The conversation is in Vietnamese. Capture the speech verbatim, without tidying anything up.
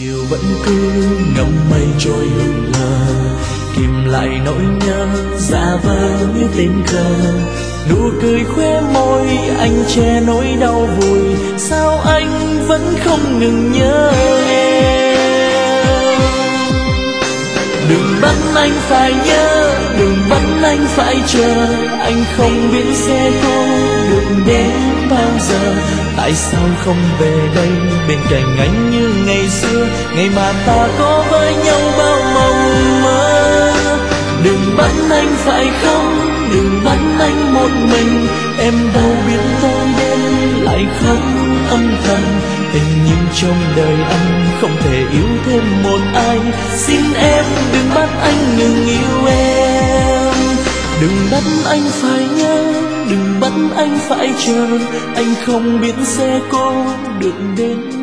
chiều vẫn cứ ngắm mây trôi lững lờ, kìm lại nỗi nhớ giả vờ như tình cờ. Nụ cười khóe môi anh che nỗi đau vùi, sao anh vẫn không ngừng nhớ em. Đừng bắt anh phải nhớ, đừng bắt anh phải chờ, anh không biết sẽ có được đến bao giờ. Tại sao không về đây bên cạnh anh như ngày xưa, ngày mà ta có với nhau bao mộng mơ. Đừng bắt anh phải khóc, đừng bắt anh một mình, em đâu biết tôi đến lại khóc âm thầm. Tình nhưng trong đời anh không thể yêu thêm một ai, xin em đừng bắt anh ngừng yêu em. Đừng bắt anh phải nhớ, đừng bắt anh phải chờ, anh không biết sẽ có được đến